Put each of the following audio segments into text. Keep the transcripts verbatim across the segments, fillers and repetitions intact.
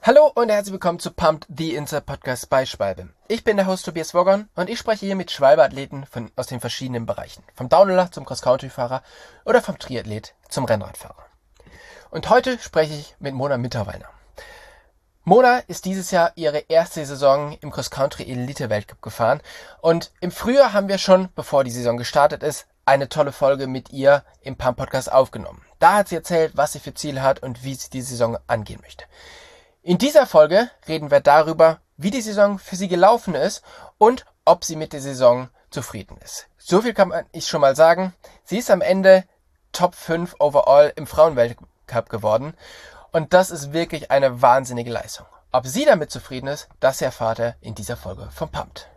Hallo und herzlich willkommen zu Pumped, the Inside Podcast bei Schwalbe. Ich bin der Host Tobias Woggon und ich spreche hier mit Schwalbe-Athleten von, aus den verschiedenen Bereichen. Vom Downhiller zum Cross-Country-Fahrer oder vom Triathlet zum Rennradfahrer. Und heute spreche ich mit Mona Mitterweiner. Mona ist dieses Jahr ihre erste Saison im Cross-Country-Elite-Weltcup gefahren und im Frühjahr haben wir schon, bevor die Saison gestartet ist, eine tolle Folge mit ihr im Pump-Podcast aufgenommen. Da hat sie erzählt, was sie für Ziele hat und wie sie die Saison angehen möchte. In dieser Folge reden wir darüber, wie die Saison für sie gelaufen ist und ob sie mit der Saison zufrieden ist. So viel kann ich schon mal sagen. Sie ist am Ende Top fünf overall im Frauenweltcup geworden und das ist wirklich eine wahnsinnige Leistung. Ob sie damit zufrieden ist, das erfahrt ihr in dieser Folge von Pumped.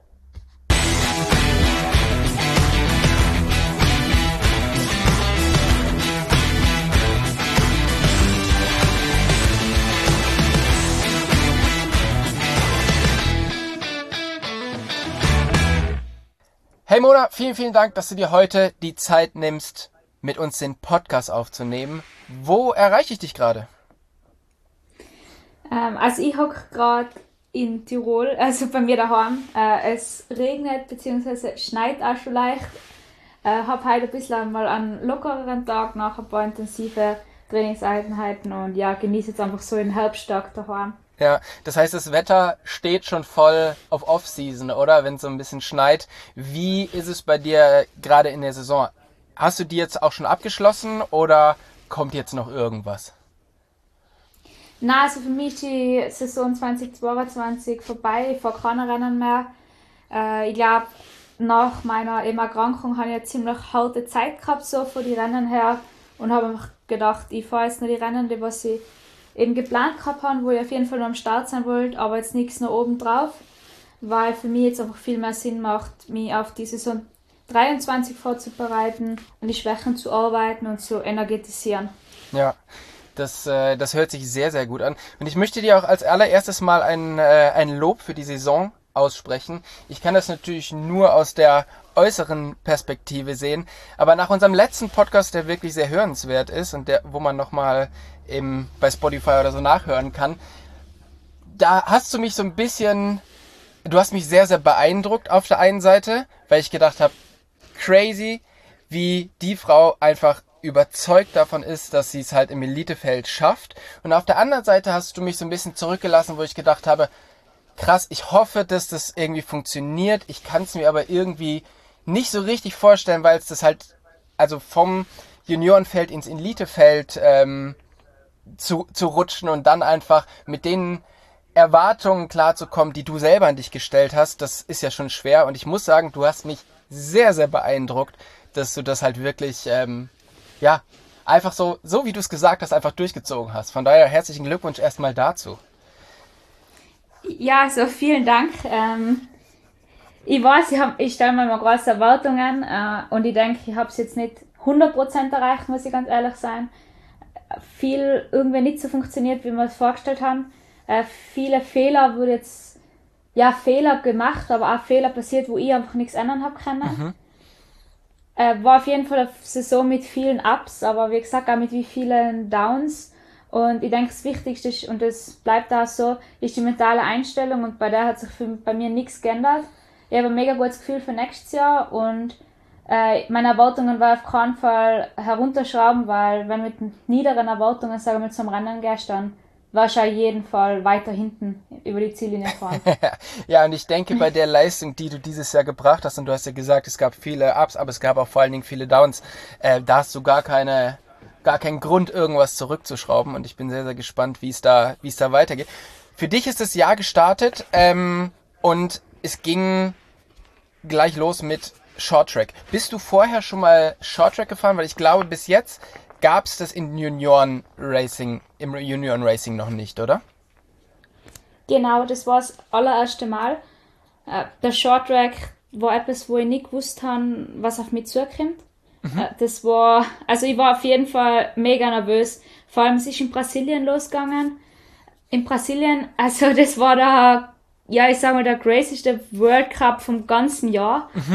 Hey Mona, vielen, vielen Dank, dass du dir heute die Zeit nimmst, mit uns den Podcast aufzunehmen. Wo erreiche ich dich gerade? Ähm, also ich hocke gerade in Tirol, also bei mir daheim. Äh, es regnet bzw. schneit auch schon leicht. Äh, habe heute ein bisschen mal einen lockereren Tag nach ein paar intensive Trainingseinheiten und ja, genieße jetzt einfach so den Herbsttag daheim. Ja, das heißt, das Wetter steht schon voll auf Off-Season, oder? Wenn es so ein bisschen schneit. Wie ist es bei dir gerade in der Saison? Hast du die jetzt auch schon abgeschlossen oder kommt jetzt noch irgendwas? Na, also für mich ist die Saison zwanzig zweiundzwanzig vorbei. Ich fahre keine Rennen mehr. Äh, ich glaube, nach meiner eben Erkrankung habe ich eine ziemlich harte Zeit gehabt, so von den Rennen her. Und habe mir gedacht, ich fahre jetzt nur die Rennen, die was ich eben geplant gehabt habe, wo ich auf jeden Fall noch am Start sein wollte, aber jetzt nichts noch oben drauf, weil für mich jetzt einfach viel mehr Sinn macht, mich auf die Saison dreiundzwanzig vorzubereiten und die Schwächen zu arbeiten und zu energetisieren. Ja, das, äh, das hört sich sehr, sehr gut an. Und ich möchte dir auch als allererstes mal ein, äh, ein Lob für die Saison aussprechen. Ich kann das natürlich nur aus der äußeren Perspektive sehen, aber nach unserem letzten Podcast, der wirklich sehr hörenswert ist und der, wo man nochmal im, bei Spotify oder so nachhören kann, da hast du mich so ein bisschen, du hast mich sehr, sehr beeindruckt auf der einen Seite, weil ich gedacht habe, crazy, wie die Frau einfach überzeugt davon ist, dass sie es halt im Elitefeld schafft. Und auf der anderen Seite hast du mich so ein bisschen zurückgelassen, wo ich gedacht habe, krass, ich hoffe, dass das irgendwie funktioniert. Ich kann es mir aber irgendwie nicht so richtig vorstellen, weil es das halt, also vom Juniorenfeld ins Elitefeld ähm, zu, zu rutschen und dann einfach mit den Erwartungen klarzukommen, die du selber an dich gestellt hast, das ist ja schon schwer. Und ich muss sagen, du hast mich sehr, sehr beeindruckt, dass du das halt wirklich, ähm, ja, einfach so, so wie du es gesagt hast, einfach durchgezogen hast. Von daher herzlichen Glückwunsch erstmal dazu. Ja, also vielen Dank. Ähm, ich weiß, ich, hab, ich stelle mir mal große Erwartungen äh, und ich denke, ich habe es jetzt nicht hundert Prozent erreicht, muss ich ganz ehrlich sein. Viel irgendwie nicht so funktioniert, wie wir es vorgestellt haben. Äh, viele Fehler wurde jetzt, ja, Fehler gemacht, aber auch Fehler passiert, wo ich einfach nichts ändern habe können. Mhm. Äh, war auf jeden Fall eine Saison mit vielen Ups, aber wie gesagt auch mit wie vielen Downs. Und ich denke, das Wichtigste ist, und das bleibt auch so, ist die mentale Einstellung und bei der hat sich für, bei mir nichts geändert. Ich habe ein mega gutes Gefühl für nächstes Jahr und äh, meine Erwartungen war auf keinen Fall herunterschrauben, weil wenn mit niederen Erwartungen, sagen wir, zum Rennen gehst, dann wirst du auf jeden Fall weiter hinten über die Ziellinie fahren. Ja, und ich denke, bei der Leistung, die du dieses Jahr gebracht hast, und du hast ja gesagt, es gab viele Ups, aber es gab auch vor allen Dingen viele Downs, äh, da hast du gar keine... gar keinen Grund, irgendwas zurückzuschrauben und ich bin sehr, sehr gespannt, wie es da, wie es da weitergeht. Für dich ist das Jahr gestartet ähm, und es ging gleich los mit Shorttrack. Bist du vorher schon mal Shorttrack gefahren? Weil ich glaube, bis jetzt gab es das in Junioren Racing, im Junioren Racing noch nicht, oder? Genau, das war das allererste Mal. Äh, der Shorttrack war etwas, wo ich nicht gewusst habe, was auf mich zukommt. Mhm. Das war, also ich war auf jeden Fall mega nervös. Vor allem, es ist in Brasilien losgegangen. In Brasilien, also das war der, ja, ich sag mal, der crazyste World Cup vom ganzen Jahr. Mhm.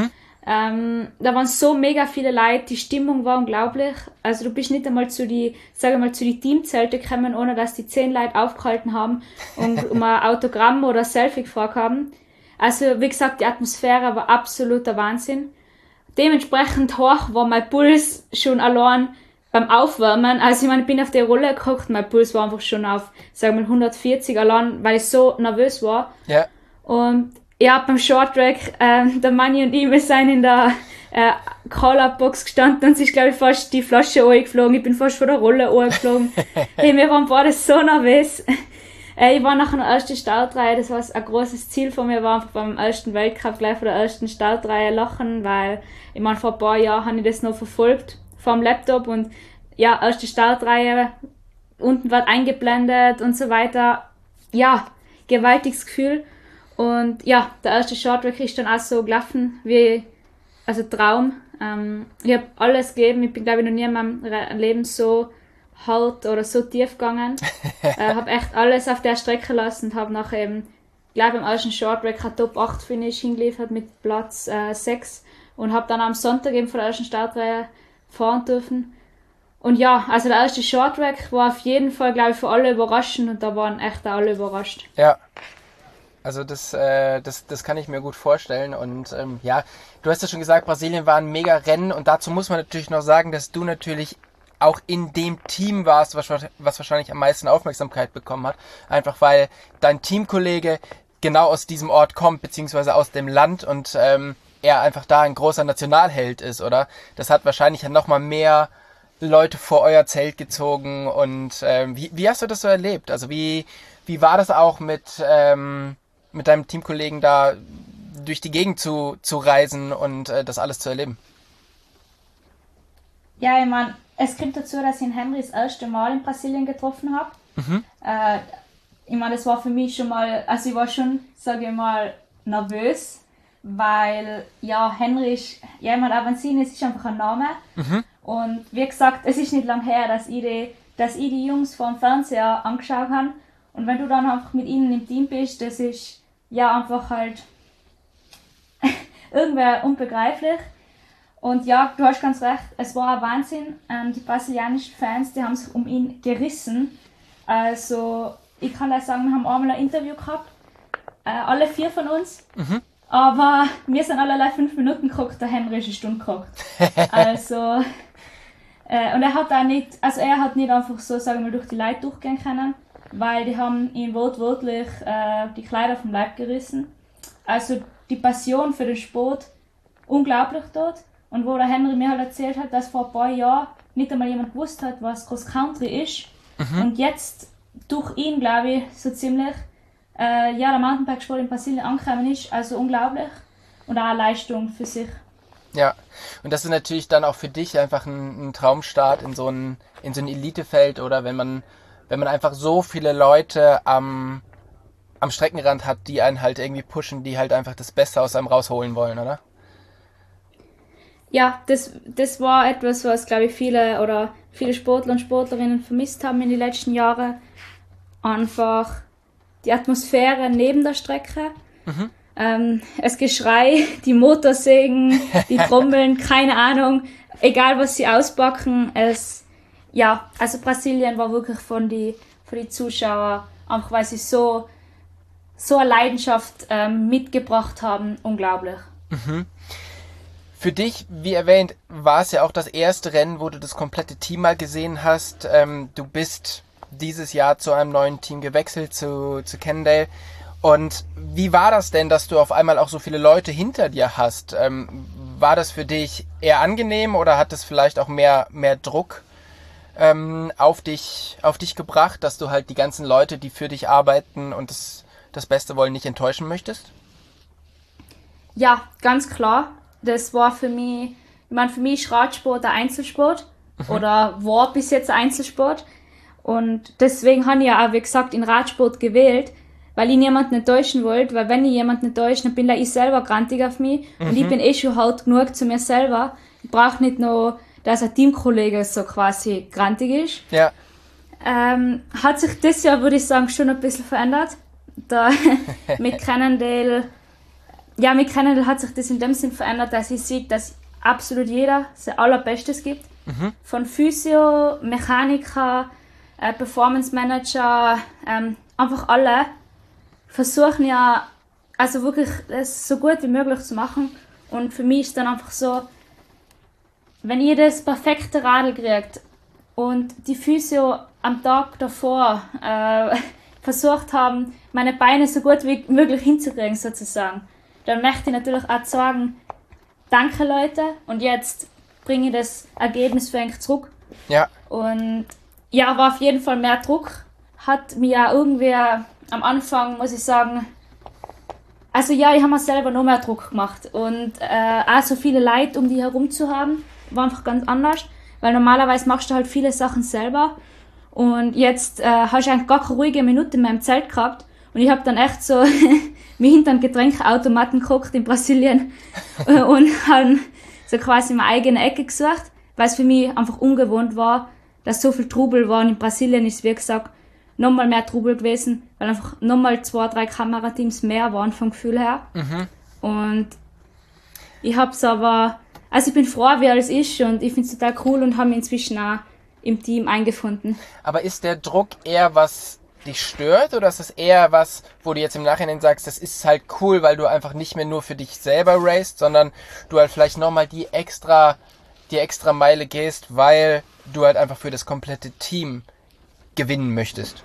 Ähm, da waren so mega viele Leute, die Stimmung war unglaublich. Also du bist nicht einmal zu die, sage mal, zu die Teamzelte gekommen, ohne dass die zehn Leute aufgehalten haben und um ein Autogramm oder ein Selfie gefragt haben. Also wie gesagt, die Atmosphäre war absoluter Wahnsinn. Dementsprechend hoch war mein Puls schon allein beim Aufwärmen. Also ich meine, ich bin auf die Rolle gekocht, mein Puls war einfach schon auf, sagen wir mal, hundertvierzig allein, weil ich so nervös war. Ja. Und ja, beim Shorttrack, äh, der Manni und ich, wir sind in der äh, Call-Up-Box gestanden und es ist, glaube ich, fast die Flasche angeflogen. Ich bin fast von der Rolle angeflogen. Hey, wir waren beide so nervös. Äh, ich war nach einer ersten Startreihe, das war ein großes Ziel von mir, war einfach beim ersten Weltcup gleich von der ersten Startreihe lachen, weil, ich meine, vor ein paar Jahren habe ich das noch verfolgt, vor dem Laptop und ja, erste Startreihe, unten wird eingeblendet und so weiter. Ja, gewaltiges Gefühl. Und ja, der erste Shorttrack ist dann auch so gelaufen wie, also Traum. Ähm, ich habe alles gegeben, ich bin glaube ich noch nie in meinem Leben so hart oder so tief gegangen. äh, habe echt alles auf der Strecke lassen und habe nachher eben, glaube im ersten Shorttrack ein Top acht Finish hingeliefert mit Platz äh, sechs und habe dann am Sonntag eben von der ersten Startreihe fahren dürfen. Und ja, also der erste Shorttrack war auf jeden Fall, glaube ich, für alle überraschend und da waren echt alle überrascht. Ja. Also das, äh, das, das kann ich mir gut vorstellen und ähm, ja, du hast ja schon gesagt, Brasilien war ein mega Rennen und dazu muss man natürlich noch sagen, dass du natürlich auch in dem Team warst, was, was wahrscheinlich am meisten Aufmerksamkeit bekommen hat, einfach weil dein Teamkollege genau aus diesem Ort kommt, beziehungsweise aus dem Land und ähm, er einfach da ein großer Nationalheld ist, oder? Das hat wahrscheinlich dann nochmal mehr Leute vor euer Zelt gezogen und ähm, wie, wie hast du das so erlebt? Also wie, wie war das auch mit... Ähm, mit deinem Teamkollegen da durch die Gegend zu, zu reisen und äh, das alles zu erleben? Ja, ich meine, es kommt dazu, dass ich Henry das erste Mal in Brasilien getroffen habe. Mhm. Äh, ich meine, das war für mich schon mal, also ich war schon, sage ich mal, nervös, weil, ja, Henry ist, ja, ich meine, Avancini, es ist einfach ein Name. Mhm. Und wie gesagt, es ist nicht lang her, dass ich die, dass ich die Jungs vor dem Fernseher angeschaut habe. Und wenn du dann einfach mit ihnen im Team bist, das ist ja einfach halt irgendwie unbegreiflich. Und ja, du hast ganz recht, es war ein Wahnsinn. Ähm, die brasilianischen Fans, die haben sich um ihn gerissen. Also, ich kann da sagen, wir haben einmal ein Interview gehabt, äh, alle vier von uns. Mhm. Aber wir sind alle fünf Minuten geguckt, der Henry ist eine Stunde geguckt. Also, äh, und er hat auch nicht, also er hat nicht einfach so, sagen wir, durch die Leute durchgehen können, weil die haben ihn wortwörtlich äh, die Kleider vom Leib gerissen. Also die Passion für den Sport, unglaublich dort. Und wo der Henry mir halt erzählt hat, dass vor ein paar Jahren nicht einmal jemand gewusst hat, was Cross Country ist. Mhm. Und jetzt durch ihn, glaube ich, so ziemlich, äh, ja, der Mountainbike-Sport in Brasilien angekommen ist. Also unglaublich. Und auch eine Leistung für sich. Ja, und das ist natürlich dann auch für dich einfach ein, ein Traumstart in so ein, in so ein Elitefeld, oder wenn man wenn man einfach so viele Leute am, am Streckenrand hat, die einen halt irgendwie pushen, die halt einfach das Beste aus einem rausholen wollen, oder? Ja, das, das war etwas, was, glaube ich, viele oder viele Sportler und Sportlerinnen vermisst haben in den letzten Jahren. Einfach die Atmosphäre neben der Strecke. Mhm. Ähm, das Geschrei, die Motorsägen, die Trommeln, keine Ahnung. Egal, was sie auspacken, es... Ja, also Brasilien war wirklich von die, von die Zuschauer, einfach weil sie so, so eine Leidenschaft ähm, mitgebracht haben, unglaublich. Mhm. Für dich, wie erwähnt, war es ja auch das erste Rennen, wo du das komplette Team mal gesehen hast. Ähm, du bist dieses Jahr zu einem neuen Team gewechselt, zu, zu Cannondale. Und wie war das denn, dass du auf einmal auch so viele Leute hinter dir hast? Ähm, war das für dich eher angenehm oder hat es vielleicht auch mehr, mehr Druck Ähm, auf dich, auf dich gebracht, dass du halt die ganzen Leute, die für dich arbeiten und das, das Beste wollen, nicht enttäuschen möchtest? Ja, ganz klar. Das war für mich, ich meine, für mich ist Radsport ein Einzelsport mhm. oder war bis jetzt ein Einzelsport. Und deswegen habe ich ja auch, wie gesagt, in Radsport gewählt, weil ich niemanden enttäuschen wollte, weil wenn ich jemanden enttäusche, dann bin ich selber grantig auf mich mhm. und ich bin eh schon hart genug zu mir selber. Ich brauche nicht noch, dass ein Teamkollege so quasi grantig ist. Ja. Ähm, hat sich das Jahr, würde ich sagen, schon ein bisschen verändert. Da mit Cannondale ja, mit Cannondale hat sich das in dem Sinn verändert, dass ich sehe, dass absolut jeder sein Allerbestes gibt. Mhm. Von Physio, Mechaniker, äh, Performance Manager, ähm, einfach alle versuchen ja, also wirklich das so gut wie möglich zu machen. Und für mich ist dann einfach so, wenn ihr das perfekte Radl kriegt und die Physio am Tag davor äh, versucht haben, meine Beine so gut wie möglich hinzukriegen sozusagen, dann möchte ich natürlich auch sagen, danke Leute, und jetzt bringe ich das Ergebnis für euch zurück. Ja. Und ja, war auf jeden Fall mehr Druck. Hat mir ja irgendwie am Anfang, muss ich sagen, also ja, ich habe mir selber noch mehr Druck gemacht. Und äh, auch so viele Leute um die herum zu haben, war einfach ganz anders. Weil normalerweise machst du halt viele Sachen selber. Und jetzt äh, hast du eigentlich gar keine ruhige Minute mehr im Zelt gehabt. Und ich habe dann echt so mich hinter einen Getränkeautomaten geguckt in Brasilien und habe so quasi meine eigene Ecke gesucht, weil es für mich einfach ungewohnt war, dass so viel Trubel war. Und in Brasilien ist, wie gesagt, nochmal mehr Trubel gewesen, weil einfach nochmal zwei, drei Kamerateams mehr waren vom Gefühl her. Mhm. Und ich hab's aber, also ich bin froh, wie alles ist, und ich find's total cool und habe mich inzwischen auch im Team eingefunden. Aber ist der Druck eher was dich stört, oder ist das eher was, wo du jetzt im Nachhinein sagst, das ist halt cool, weil du einfach nicht mehr nur für dich selber racest, sondern du halt vielleicht nochmal die extra, die extra Meile gehst, weil du halt einfach für das komplette Team gewinnen möchtest?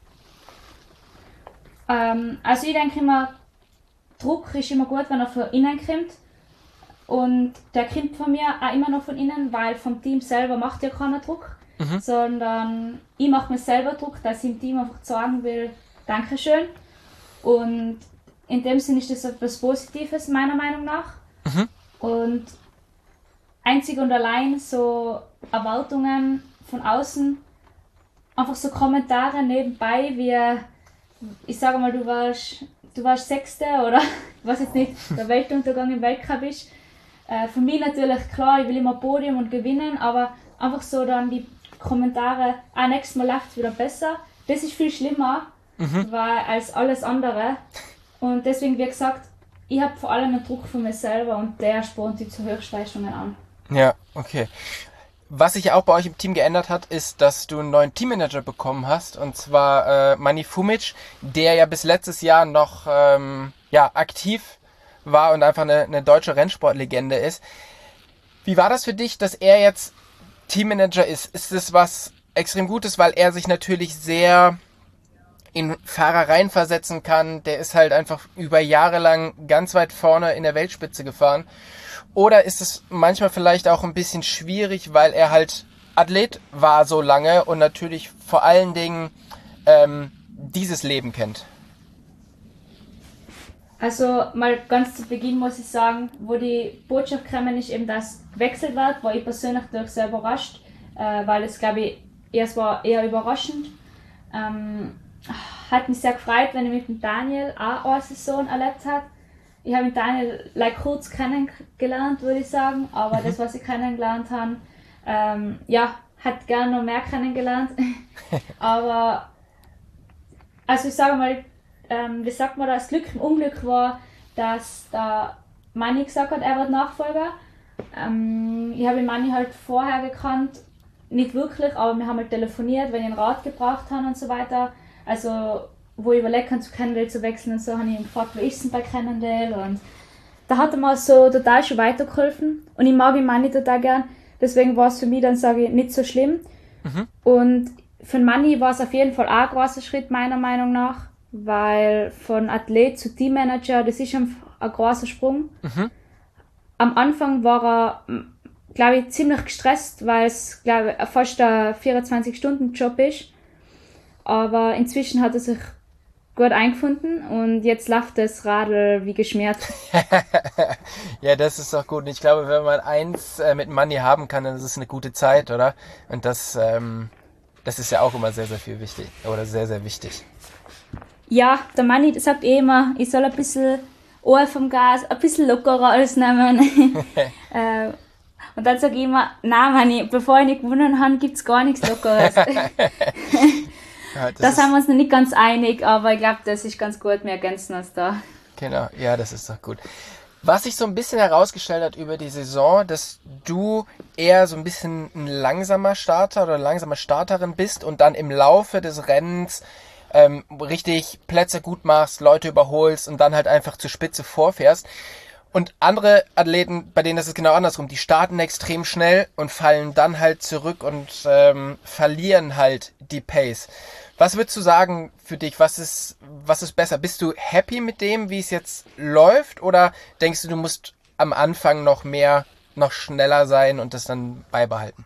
Ähm, also ich denke immer, Druck ist immer gut, wenn er von innen kommt. Und der kommt von mir auch immer noch von innen, weil vom Team selber macht ja keiner Druck. Mhm. Sondern ich mache mir selber Druck, dass ich im Team einfach sagen will, Dankeschön. Und in dem Sinne ist das etwas Positives, meiner Meinung nach. Mhm. Und einzig und allein so Erwartungen von außen, einfach so Kommentare nebenbei, wie, ich sage mal, du warst, du warst Sechste oder ich weiß jetzt nicht, der Weltuntergang im Weltcup ist. Äh, für mich natürlich klar, ich will immer Podium und gewinnen, aber einfach so dann die Kommentare, ah, nächstes Mal läuft es wieder besser. Das ist viel schlimmer, mhm. weil, als alles andere. Und deswegen, wie gesagt, ich habe vor allem einen Druck von mir selber, und der spornt die zu Höchstleistungen an. Ja, okay. Was sich ja auch bei euch im Team geändert hat, ist, dass du einen neuen Teammanager bekommen hast, und zwar äh, Mani Fumic, der ja bis letztes Jahr noch ähm, ja, aktiv war und einfach eine, eine deutsche Rennsportlegende ist. Wie war das für dich, dass er jetzt Teammanager ist? Ist es was extrem Gutes, weil er sich natürlich sehr in Fahrer reinversetzen kann? Der ist halt einfach über Jahre lang ganz weit vorne in der Weltspitze gefahren. Oder ist es manchmal vielleicht auch ein bisschen schwierig, weil er halt Athlet war so lange und natürlich vor allen Dingen ähm, dieses Leben kennt? Also mal ganz zu Beginn muss ich sagen, wo die Botschaft gekommen ist, eben dass gewechselt wird, war ich persönlich durch sehr überrascht, äh, weil es, glaube ich, erst war eher überraschend. Ähm, hat mich sehr gefreut, wenn ich mit dem Daniel auch eine Saison erlebt habe. Ich habe mit Daniel like, kurz kennengelernt, würde ich sagen, aber mhm. das, was ich kennengelernt habe, ähm, ja, hat gerne noch mehr kennengelernt. Aber, also ich sage mal, ähm, wie sagt man das, Glück im Unglück war, dass der Manni gesagt hat, er wird Nachfolger. Ähm, ich habe den Manni halt vorher gekannt, nicht wirklich, aber wir haben halt telefoniert, wenn ich einen Rat gebraucht habe und so weiter. Also, wo ich überlegt habe, zu Cannondale zu wechseln und so, habe ich ihn gefragt, wie ist es denn bei Cannondale? Und da hat er mir so total schon weitergeholfen. Und ich mag ihn Manni total gern. Deswegen war es für mich dann, sage ich, nicht so schlimm. Mhm. Und für den Manni war es auf jeden Fall auch ein großer Schritt, meiner Meinung nach. Weil von Athlet zu Teammanager, das ist ein, ein großer Sprung. Mhm. Am Anfang war er, glaube ich, ziemlich gestresst, weil es, glaube ich, fast ein vierundzwanzig-Stunden-Job ist. Aber inzwischen hat er sich gut eingefunden und jetzt läuft das Radl wie geschmiert. Ja, das ist doch gut. Und ich glaube, wenn man eins äh, mit Manni haben kann, dann ist es eine gute Zeit, oder? Und das, ähm, das ist ja auch immer sehr, sehr viel wichtig. Oder sehr, sehr wichtig. Ja, der Manni sagt eh immer, ich soll ein bisschen Ohr vom Gas, ein bisschen lockerer alles nehmen. äh, und dann sage ich immer, nein Manni, bevor ich nicht gewonnen habe, gibt es gar nichts Lockeres. Ja, da sind wir uns noch nicht ganz einig, aber ich glaube, das ist ganz gut, wir ergänzen uns da. Genau, ja, das ist doch gut. Was sich so ein bisschen herausgestellt hat über die Saison, dass du eher so ein bisschen ein langsamer Starter oder langsame Starterin bist und dann im Laufe des Rennens ähm, richtig Plätze gut machst, Leute überholst und dann halt einfach zur Spitze vorfährst. Und andere Athleten, bei denen ist es genau andersrum. Die starten extrem schnell und fallen dann halt zurück und ähm, verlieren halt die Pace. Was würdest du sagen für dich? Was ist, was ist besser? Bist du happy mit dem, wie es jetzt läuft? Oder denkst du, du musst am Anfang noch mehr, noch schneller sein und das dann beibehalten?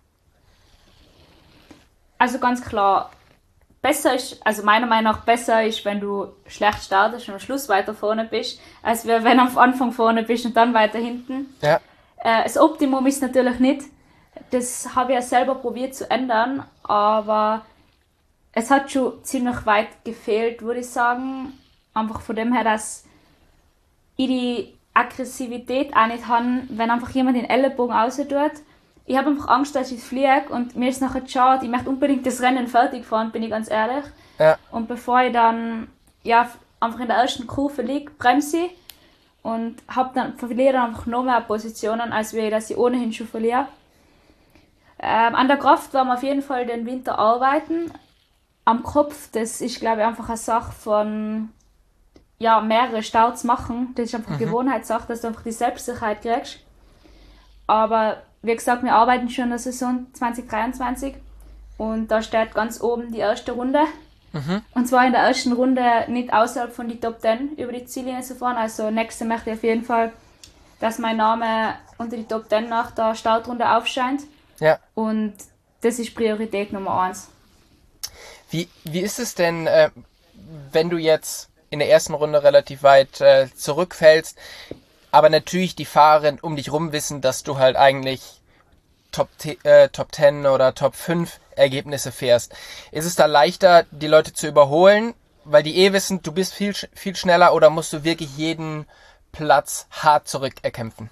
Also ganz klar, besser ist, also meiner Meinung nach besser ist, wenn du schlecht startest und am Schluss weiter vorne bist, als wenn du am Anfang vorne bist und dann weiter hinten. Ja. Äh, das Optimum ist natürlich nicht. Das habe ich ja selber probiert zu ändern, aber es hat schon ziemlich weit gefehlt, würde ich sagen. Einfach von dem her, dass ich die Aggressivität auch nicht habe, wenn einfach jemand den Ellenbogen raus tut. Ich habe einfach Angst, dass ich fliege und mir ist nachher schade. Ich möchte unbedingt das Rennen fertig fahren, bin ich ganz ehrlich. Ja. Und bevor ich dann ja, einfach in der ersten Kurve liege, bremse ich und hab dann, verliere dann einfach noch mehr Positionen, als wir, dass ich ohnehin schon verliere. Ähm, an der Kraft werden wir auf jeden Fall den Winter arbeiten. Am Kopf, das ist, glaube ich, einfach eine Sache von ja, mehrere Starts machen. Das ist einfach eine mhm. Gewohnheitssache, dass du einfach die Selbstsicherheit kriegst. Aber wie gesagt, wir arbeiten schon in der Saison zwanzig dreiundzwanzig und da steht ganz oben die erste Runde. Mhm. Und zwar in der ersten Runde nicht außerhalb von die Top zehn über die Ziellinie zu fahren. Also nächste möchte ich auf jeden Fall, dass mein Name unter die Top zehn nach der Startrunde aufscheint. Ja. Und das ist Priorität Nummer eins. Wie, wie ist es denn, äh, wenn du jetzt in der ersten Runde relativ weit äh, zurückfällst, aber natürlich die Fahrerin um dich rum wissen, dass du halt eigentlich Top, äh, Top zehn oder Top fünf Ergebnisse fährst. Ist es da leichter, die Leute zu überholen, weil die eh wissen, du bist viel, viel schneller, oder musst du wirklich jeden Platz hart zurückerkämpfen?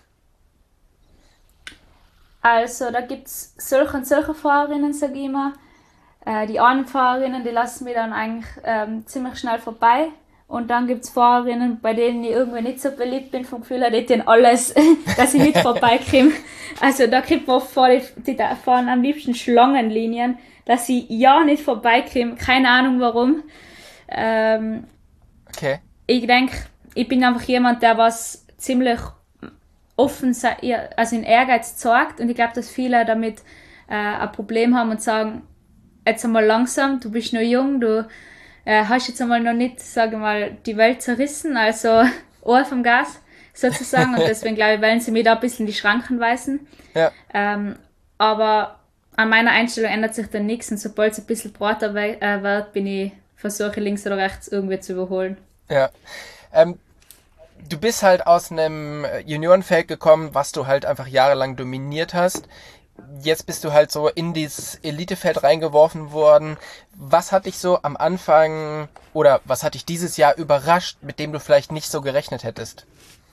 Also da gibt es solche und solche Fahrerinnen, sage ich immer. Äh, die anderen Fahrerinnen, die lassen mich dann eigentlich ähm, ziemlich schnell vorbei. Und dann gibt es Fahrerinnen, bei denen ich irgendwie nicht so beliebt bin, vom Gefühl her, die tun alles, dass ich nicht vorbeikomme. Also da kriegt man oft vor, die, die fahren am liebsten Schlangenlinien, dass ich ja nicht vorbeikomme. Keine Ahnung warum. Ähm, okay. Ich denke, ich bin einfach jemand, der was ziemlich offen, also in Ehrgeiz zeigt. Und ich glaube, dass viele damit äh, ein Problem haben und sagen, jetzt einmal langsam, du bist noch jung, du äh, hast jetzt einmal noch nicht, sage ich mal, die Welt zerrissen, also Ohr vom Gas sozusagen. Und deswegen, glaube ich, wollen sie mir da ein bisschen die Schranken weisen. Ja. Ähm, aber an meiner Einstellung ändert sich dann nichts, und sobald es ein bisschen breiter we- äh, wird, bin ich versuche links oder rechts irgendwie zu überholen. Ja. Ähm, du bist halt aus einem Juniorenfeld gekommen, was du halt einfach jahrelang dominiert hast. Jetzt bist du halt so in dieses Elitefeld reingeworfen worden. Was hat dich so am Anfang oder was hat dich dieses Jahr überrascht, mit dem du vielleicht nicht so gerechnet hättest?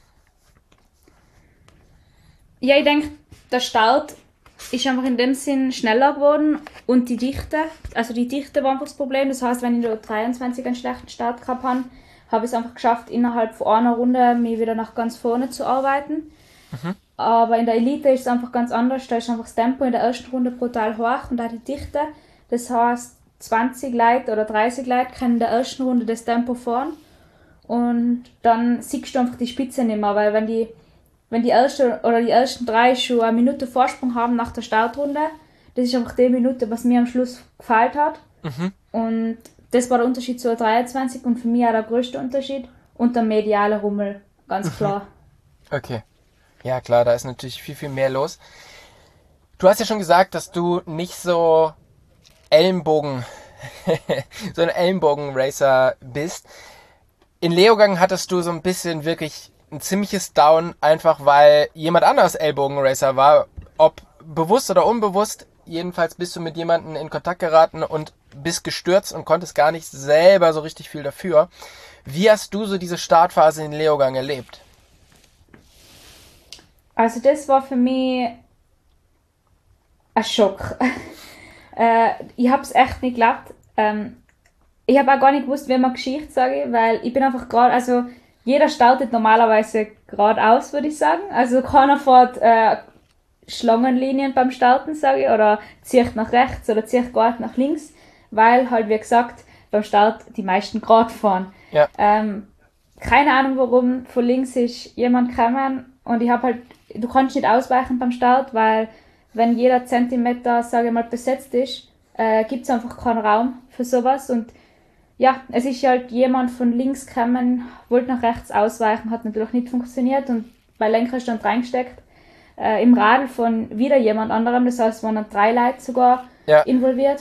Ja, ich denke, der Start ist einfach in dem Sinn schneller geworden und die Dichte, also die Dichte war einfach das Problem. Das heißt, wenn ich nur dreiundzwanzig einen schlechten Start gehabt habe, habe ich es einfach geschafft, innerhalb von einer Runde mich wieder nach ganz vorne zu arbeiten. Mhm. Aber in der Elite ist es einfach ganz anders. Da ist einfach das Tempo in der ersten Runde brutal hoch und auch die Dichte. Das heißt, zwanzig Leute oder dreißig Leute können in der ersten Runde das Tempo fahren und dann siehst du einfach die Spitze nicht mehr, weil wenn die, wenn die erste oder die ersten drei schon eine Minute Vorsprung haben nach der Startrunde, das ist einfach die Minute, was mir am Schluss gefällt hat. Mhm. Und das war der Unterschied zu dreiundzwanzig und für mich auch der größte Unterschied und der mediale Rummel, ganz klar. Okay. Ja klar, da ist natürlich viel, viel mehr los. Du hast ja schon gesagt, dass du nicht so Ellenbogen, so ein Ellenbogen-Racer bist. In Leogang hattest du so ein bisschen wirklich ein ziemliches Down, einfach weil jemand anderes Ellbogen-Racer war. Ob bewusst oder unbewusst, jedenfalls bist du mit jemandem in Kontakt geraten und bist gestürzt und konntest gar nicht selber so richtig viel dafür. Wie hast du so diese Startphase in Leogang erlebt? Also das war für mich ein Schock. äh, ich habe es echt nicht geglaubt. Ähm, ich habe auch gar nicht gewusst, wie man Geschichte sage, weil ich bin einfach gerade, also jeder startet normalerweise geradeaus, würde ich sagen. Also keiner fährt äh, Schlangenlinien beim Starten, sage ich, oder zieht nach rechts oder zieht gerade nach links, weil halt, wie gesagt, beim Start die meisten gerade fahren. Ja. Ähm, keine Ahnung warum, von links ist jemand gekommen und ich habe halt, du kannst nicht ausweichen beim Start, weil wenn jeder Zentimeter, sage ich mal, besetzt ist, äh, gibt es einfach keinen Raum für sowas und ja, es ist halt jemand von links gekommen, wollte nach rechts ausweichen, hat natürlich nicht funktioniert und mein Lenker ist dann reingesteckt, äh, im Radl von wieder jemand anderem, das heißt, waren dann drei Leute sogar Ja. involviert.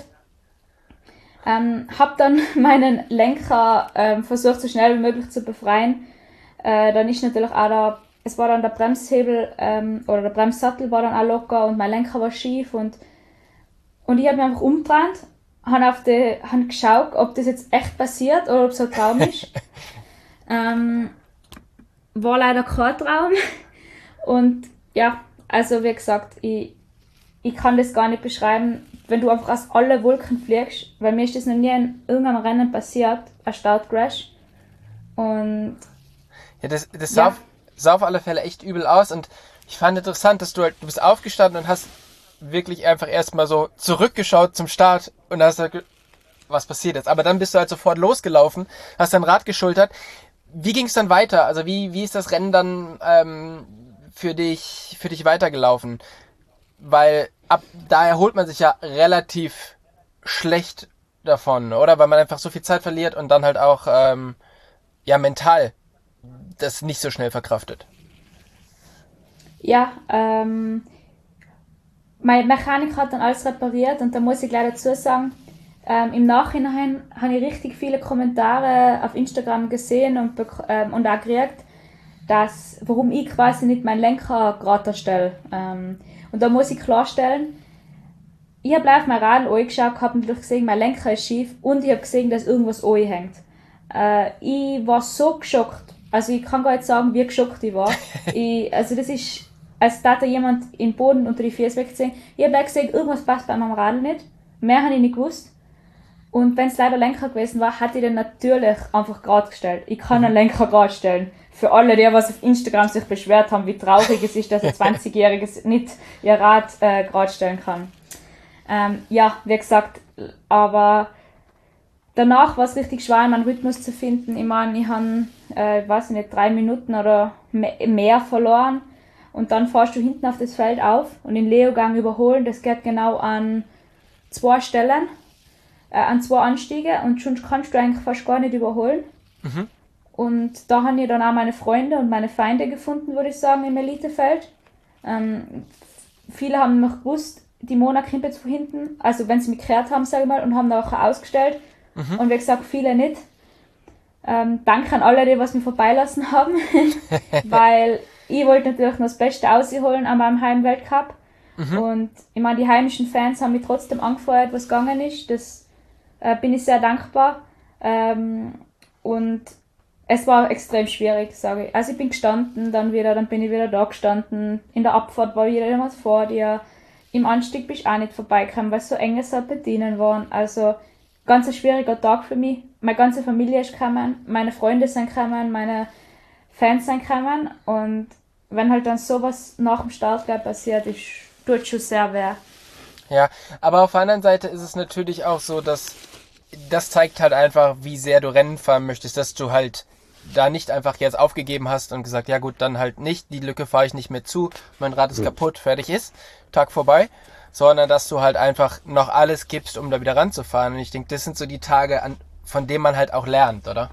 Ähm, hab dann meinen Lenker ähm, versucht, so schnell wie möglich zu befreien. Äh, dann ist natürlich auch da, es war dann der Bremshebel ähm, oder der Bremssattel war dann auch locker und mein Lenker war schief und, und ich habe mich einfach umgedreht, habe auf die, hab geschaut, ob das jetzt echt passiert oder ob es ein Traum ist. ähm, war leider kein Traum. Und ja, also wie gesagt, ich, ich kann das gar nicht beschreiben, wenn du einfach aus allen Wolken fliegst, weil mir ist das noch nie in irgendeinem Rennen passiert, ein Startcrash. Und Ja, das, das Ja. sah, auf, sah auf alle Fälle echt übel aus und ich fand interessant, dass du halt, du bist aufgestanden und hast wirklich einfach erstmal so zurückgeschaut zum Start und hast halt, ge- was passiert jetzt? Aber dann bist du halt sofort losgelaufen, hast dein Rad geschultert. Wie ging es dann weiter? Also wie, wie ist das Rennen dann ähm, für dich, für dich weitergelaufen? Weil ab da erholt man sich ja relativ schlecht davon, oder? Weil man einfach so viel Zeit verliert und dann halt auch ähm, ja mental das nicht so schnell verkraftet. ja, ähm, mein Mechanik hat dann alles repariert und da muss ich gleich dazu sagen, ähm, im Nachhinein habe ich richtig viele Kommentare auf Instagram gesehen und, bek- ähm, und auch gekriegt, dass, warum ich quasi nicht meinen Lenker gerade stelle. Ähm, und da muss ich klarstellen, ich habe live mein Radl angeschaut, habe natürlich gesehen, mein Lenker ist schief und ich habe gesehen, dass irgendwas anhängt. Äh, ich war so geschockt. Also ich kann gar nicht sagen, wie geschockt ich war. ich, also das ist, als hätte jemand im Boden unter die Füße weggesehen. Ich habe gleich gesehen, irgendwas passt bei meinem Radl nicht. Mehr habe ich nicht gewusst. Und wenn es leider Lenker gewesen war, hätte ich den natürlich einfach gerade gestellt. Ich kann einen Lenker gerade stellen. Für alle, die was auf Instagram sich beschwert haben, wie traurig es ist, dass ein zwanzigjähriges nicht ihr Rad äh, gerade stellen kann. Ähm, ja, wie gesagt, aber danach war es richtig schwer, meinen Rhythmus zu finden. Ich meine, ich habe, äh, weiß ich nicht, drei Minuten oder me- mehr verloren. Und dann fährst du hinten auf das Feld auf und in Leogang überholen. Das geht genau an zwei Stellen, äh, an zwei Anstiege und schon kannst du eigentlich fast gar nicht überholen. Mhm. Und da habe ich dann auch meine Freunde und meine Feinde gefunden, würde ich sagen, im Elitefeld. Ähm, viele haben noch gewusst, die Mona kommt jetzt von hinten, also wenn sie mich gehört haben, sage ich mal, und haben da auch ausgestellt. Mhm. Und wie gesagt, viele nicht. Ähm, danke an alle, die was mich vorbeilassen haben, weil ich wollte natürlich noch das Beste ausholen an meinem Heimweltcup. Mhm. Und ich meine, die heimischen Fans haben mich trotzdem angefeuert, was gegangen ist. Das äh, bin ich sehr dankbar. Ähm, und es war extrem schwierig, sage ich. Also ich bin gestanden, dann wieder, dann bin ich wieder da gestanden. In der Abfahrt war wieder jemand vor dir. Im Anstieg bist du auch nicht vorbeigekommen, weil es so enge Serpentinen waren. Also ganz ein schwieriger Tag für mich. Meine ganze Familie ist gekommen, meine Freunde sind gekommen, meine Fans sind gekommen. Und wenn halt dann sowas nach dem Start gleich passiert, ist, tut schon sehr weh. Ja, aber auf der anderen Seite ist es natürlich auch so, dass das zeigt halt einfach, wie sehr du Rennen fahren möchtest, dass du halt da nicht einfach jetzt aufgegeben hast und gesagt, ja gut, dann halt nicht, die Lücke fahre ich nicht mehr zu, mein Rad ist kaputt, fertig ist, Tag vorbei, sondern dass du halt einfach noch alles gibst, um da wieder ranzufahren. Und ich denke, das sind so die Tage, an, von denen man halt auch lernt, oder?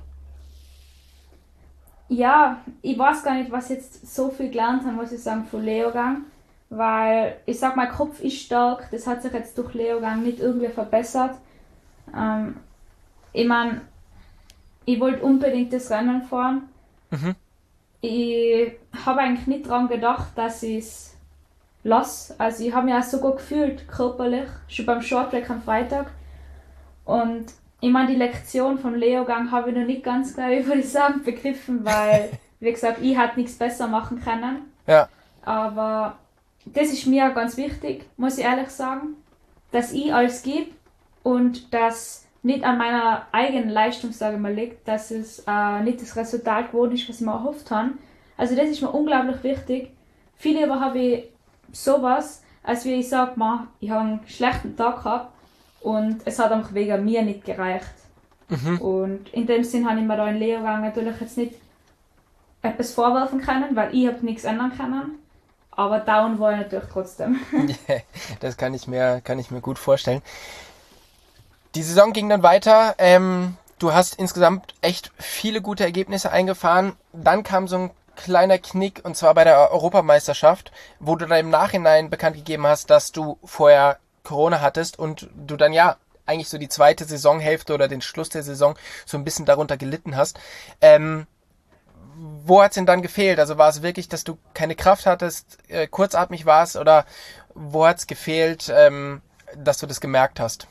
Ja, ich weiß gar nicht, was ich jetzt so viel gelernt habe, muss ich sagen, von Leogang. Weil ich sag, mein Kopf ist stark, das hat sich jetzt durch Leogang nicht irgendwie verbessert. Ähm, ich meine, ich wollte unbedingt das Rennen fahren. Mhm. Ich habe eigentlich nicht daran gedacht, dass ich es lasse. Also ich habe mich auch so gut gefühlt, körperlich, schon beim Shorttrack am Freitag. Und ich meine, die Lektion von Leogang habe ich noch nicht ganz klar, würde ich sagen, begriffen, weil, wie gesagt, ich hätte nichts besser machen können. Ja, Aber das ist mir ganz wichtig, muss ich ehrlich sagen, dass ich alles gebe und dass nicht an meiner eigenen Leistung, sage ich mal, liegt, dass es äh, nicht das Resultat geworden ist, was ich mir erhofft habe. Also das ist mir unglaublich wichtig. Viel lieber habe ich sowas, als wie ich sage, ich habe einen schlechten Tag gehabt und es hat einfach wegen mir nicht gereicht. Mhm. Und in dem Sinn habe ich mir da in Leogang natürlich jetzt nicht etwas vorwerfen können, weil ich habe nichts ändern können. Aber down war ich natürlich trotzdem. Yeah, das kann ich mir, kann ich mir gut vorstellen. Die Saison ging dann weiter. Ähm, du hast insgesamt echt viele gute Ergebnisse eingefahren. Dann kam so ein kleiner Knick, und zwar bei der Europameisterschaft, wo du dann im Nachhinein bekannt gegeben hast, dass du vorher Corona hattest und du dann ja eigentlich so die zweite Saisonhälfte oder den Schluss der Saison so ein bisschen darunter gelitten hast. Ähm, wo hat's denn dann gefehlt? Also war es wirklich, dass du keine Kraft hattest, äh, kurzatmig warst, oder wo hat's gefehlt, ähm, dass du das gemerkt hast?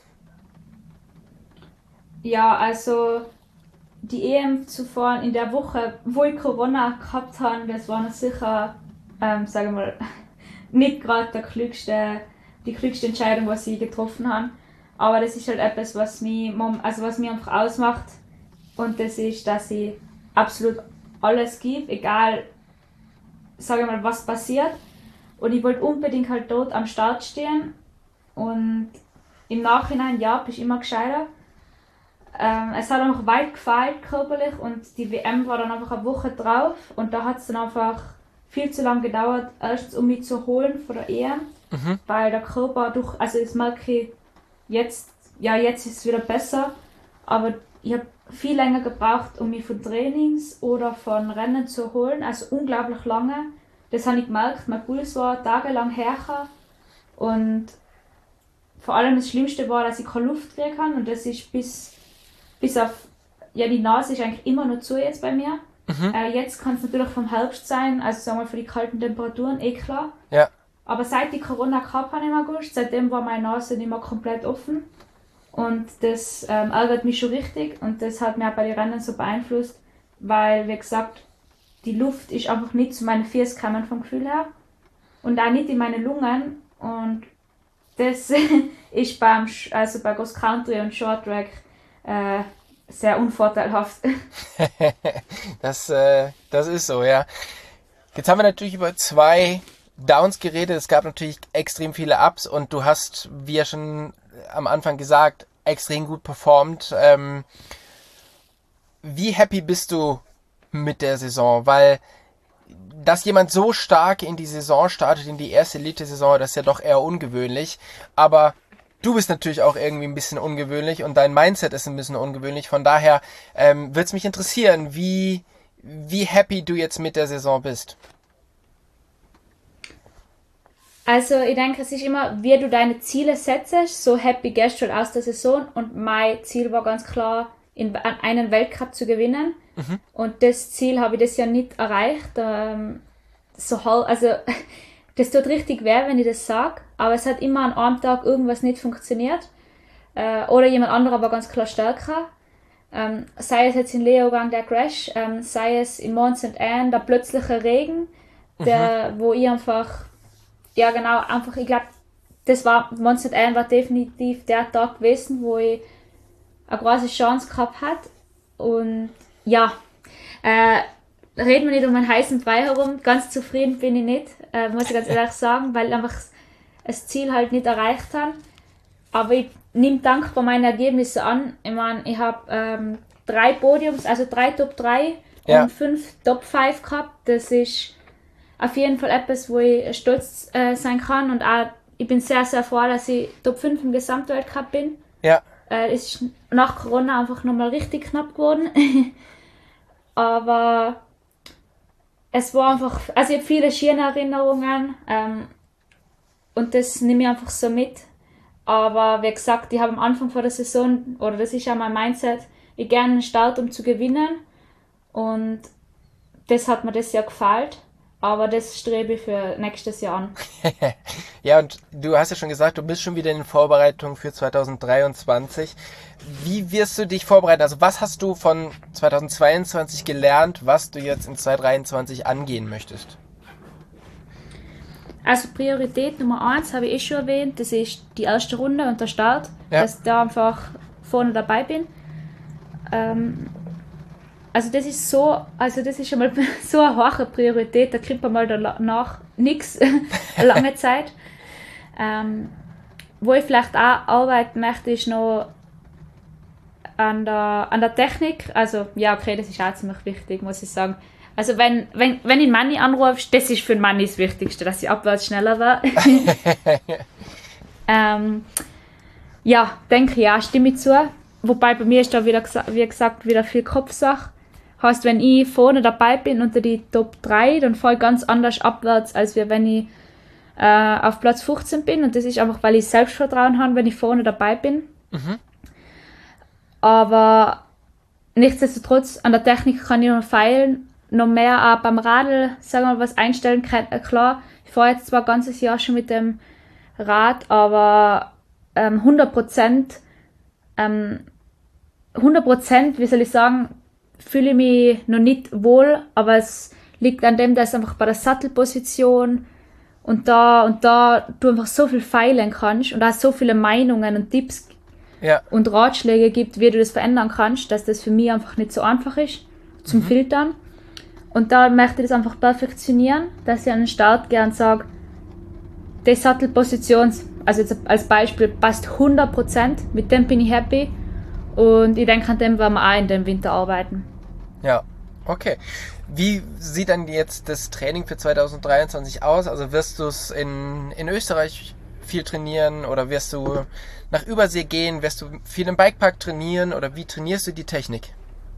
Ja, also die E M zuvor in der Woche, wo ich Corona gehabt habe, das war sicher, ähm, sagen wir mal, nicht gerade der klügste, die klügste Entscheidung, was ich getroffen habe. Aber das ist halt etwas, was mich, also was mich einfach ausmacht. Und das ist, dass ich absolut alles gebe, egal, sage ich mal, was passiert. Und ich wollte unbedingt halt dort am Start stehen. Und im Nachhinein, ja, bist immer gescheiter. Ähm, es hat einfach weit gefehlt körperlich und die W M war dann einfach eine Woche drauf. Und da hat es dann einfach viel zu lange gedauert, erstens um mich zu holen von der E M. Mhm. Weil der Körper durch, also das merke ich jetzt, ja, jetzt ist es wieder besser. Aber ich habe viel länger gebraucht, um mich von Trainings oder von Rennen zu holen, also unglaublich lange. Das habe ich gemerkt, mein Puls war tagelang härter und vor allem das Schlimmste war, dass ich keine Luft kriegen kann und das ist bis, bis auf, ja, die Nase ist eigentlich immer noch zu jetzt bei mir. Mhm. Äh, jetzt kann es natürlich vom Herbst sein, also sagen wir für die kalten Temperaturen, eh klar. Ja. Aber seit ich Corona gehabt habe im August, seitdem war meine Nase nicht mehr komplett offen. Und das ähm, ärgert mich schon richtig und das hat mich auch bei den Rennen so beeinflusst, weil, wie gesagt, die Luft ist einfach nicht zu meinen Füßen gekommen vom Gefühl her und auch nicht in meine Lungen und das ist beim, also bei Cross Country und Short Track äh, sehr unvorteilhaft. das, äh, das ist so, ja. Jetzt haben wir natürlich über zwei Downs geredet. Es gab natürlich extrem viele Ups und du hast, wie ja schon am Anfang gesagt, extrem gut performt. Ähm, wie happy bist du mit der Saison? Weil, dass jemand so stark in die Saison startet, in die erste Elite-Saison, das ist ja doch eher ungewöhnlich. Aber du bist natürlich auch irgendwie ein bisschen ungewöhnlich und dein Mindset ist ein bisschen ungewöhnlich. Von daher ähm, würde es mich interessieren, wie, wie happy du jetzt mit der Saison bist. Also ich denke, es ist immer, wie du deine Ziele setzt, so happy gehst du aus der Saison und mein Ziel war ganz klar, in einen Weltcup zu gewinnen mhm. und das Ziel habe ich das Jahr nicht erreicht. Ähm, so halt, also das tut richtig weh, wenn ich das sage, aber es hat immer an einem Tag irgendwas nicht funktioniert äh, oder jemand anderer war ganz klar stärker. Ähm, sei es jetzt in Leogang der Crash, ähm, sei es in Mont Saint Anne der plötzliche Regen, der, mhm. wo ich einfach ja genau, einfach, ich glaube, das war, Mont Saint Anne war definitiv der Tag gewesen, wo ich eine große Chance gehabt hat. Und ja, äh, reden wir nicht um einen heißen Brei herum, ganz zufrieden bin ich nicht, äh, muss ich ganz ehrlich sagen, weil ich einfach das Ziel halt nicht erreicht habe. Aber ich nehme dankbar meine Ergebnisse an. Ich meine, ich habe ähm, drei Podiums, also drei Top drei ja. und fünf Top fünf gehabt. Das ist auf jeden Fall etwas, wo ich stolz äh, sein kann und auch, ich bin sehr, sehr froh, dass ich Top fünf im Gesamtweltcup bin. Ja. Äh, es ist nach Corona einfach nochmal richtig knapp geworden. Aber es war einfach, also ich habe viele schöne Erinnerungen ähm, und das nehme ich einfach so mit. Aber wie gesagt, ich habe am Anfang vor der Saison, oder das ist ja mein Mindset, ich gerne einen Start, um zu gewinnen und das hat mir das Jahr gefallen. Aber das strebe ich für nächstes Jahr an. Ja, und du hast ja schon gesagt, du bist schon wieder in Vorbereitung für zwanzig dreiundzwanzig. Wie wirst du dich vorbereiten? Also was hast du von zwanzig zweiundzwanzig gelernt, was du jetzt in zwanzig dreiundzwanzig angehen möchtest? Also Priorität Nummer eins habe ich eh schon erwähnt, das ist die erste Runde und der Start. Ja. Dass da einfach vorne dabei bin. Ähm, also das ist so, also das ist schon mal so eine hohe Priorität, da kriegt man mal danach nichts, lange Zeit. Ähm, wo ich vielleicht auch arbeiten möchte, ist noch an der, an der Technik. Also ja, okay, das ist auch ziemlich wichtig, muss ich sagen. Also wenn, wenn, wenn ich Manni anrufst, das ist für den Manni das Wichtigste, dass ich abwärts schneller war. ähm, ja, denke ich, ja, stimme ich zu. Wobei bei mir ist da wieder, wie gesagt, wieder viel Kopfsache. Heißt, wenn ich vorne dabei bin unter die Top drei, dann fahre ich ganz anders abwärts, als wenn ich äh, auf Platz fünfzehn bin. Und das ist einfach, weil ich Selbstvertrauen habe, wenn ich vorne dabei bin. Mhm. Aber nichtsdestotrotz, an der Technik kann ich noch feilen. Noch mehr auch beim Radl, sagen wir mal, was einstellen kann. Klar, ich fahre jetzt zwar ein ganzes Jahr schon mit dem Rad, aber ähm, hundert Prozent, ähm, hundert Prozent, wie soll ich sagen, fühle ich mich noch nicht wohl, aber es liegt an dem, dass einfach bei der Sattelposition und da und da du einfach so viel feilen kannst und auch so viele Meinungen und Tipps ja. und Ratschläge gibt, wie du das verändern kannst, dass das für mich einfach nicht so einfach ist zum mhm. Filtern. Und da möchte ich das einfach perfektionieren, dass ich an den Start gehe und sage, die Sattelposition, also jetzt als Beispiel, passt hundert Prozent, mit dem bin ich happy und ich denke, an dem werden wir auch in dem Winter arbeiten. Ja, okay. Wie sieht dann jetzt das Training für zwanzig dreiundzwanzig aus? Also wirst du es in, in Österreich viel trainieren oder wirst du nach Übersee gehen? Wirst du viel im Bikepark trainieren oder wie trainierst du die Technik?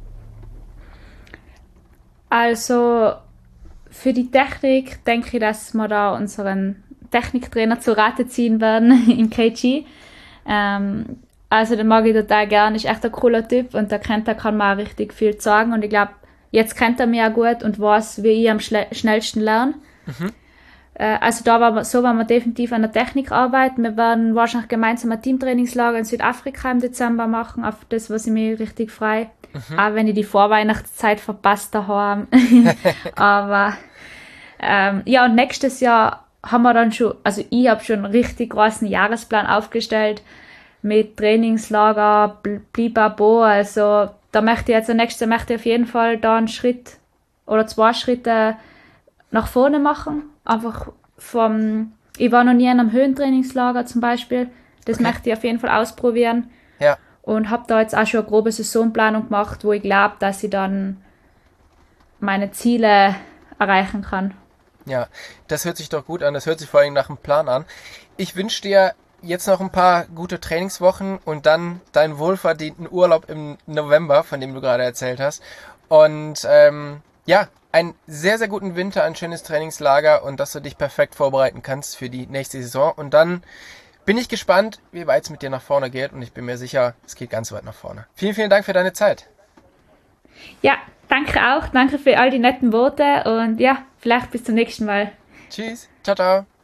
Also für die Technik denke ich, dass wir da unseren Techniktrainer zu Rate ziehen werden im K G. Ähm, also den mag ich total gern, ist echt ein cooler Typ und der kennt, der kann mir auch richtig viel sagen und ich glaube, jetzt kennt er mich auch gut und weiß, wie ich am schle- schnellsten lerne. Mhm. Äh, also da war so werden wir definitiv an der Technik arbeiten. Wir werden wahrscheinlich gemeinsam ein Teamtrainingslager in Südafrika im Dezember machen, auf das, was ich mich richtig freue. Mhm. Auch wenn ich die Vorweihnachtszeit verpasst habe. Aber ähm, ja, und nächstes Jahr haben wir dann schon, also ich habe schon einen richtig großen Jahresplan aufgestellt mit Trainingslager, blibabo, also da möchte ich jetzt, der nächste möchte ich auf jeden Fall da einen Schritt oder zwei Schritte nach vorne machen. Einfach vom, ich war noch nie in einem Höhentrainingslager zum Beispiel, das okay. möchte ich auf jeden Fall ausprobieren. Ja. Und habe da jetzt auch schon eine grobe Saisonplanung gemacht, wo ich glaube, dass ich dann meine Ziele erreichen kann. Ja, das hört sich doch gut an. Das hört sich vor allem nach einem Plan an. Ich wünsche dir jetzt noch ein paar gute Trainingswochen und dann deinen wohlverdienten Urlaub im November, von dem du gerade erzählt hast. Und ähm, ja, einen sehr, sehr guten Winter, ein schönes Trainingslager und dass du dich perfekt vorbereiten kannst für die nächste Saison. Und dann bin ich gespannt, wie weit es mit dir nach vorne geht und ich bin mir sicher, es geht ganz weit nach vorne. Vielen, vielen Dank für deine Zeit. Ja, danke auch. Danke für all die netten Worte und ja, vielleicht bis zum nächsten Mal. Tschüss. Ciao, ciao.